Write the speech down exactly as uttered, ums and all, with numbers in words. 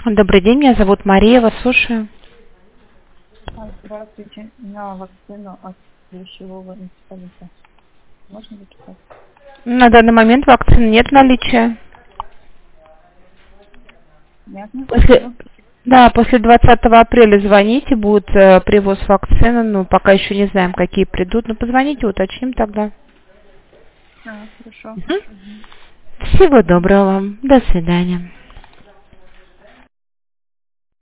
Добрый день, меня зовут Мария, вас слушаю. А, Здравствуйте. На вакцину от клещевого энцефалита. Можно записать? На данный момент вакцины нет наличия. Понятно? После, да, после двадцатого апреля звоните, будет э, привоз вакцины, ну, пока еще не знаем, какие придут, но позвоните, уточним тогда. А, хорошо. Мгм. Всего доброго вам, до свидания.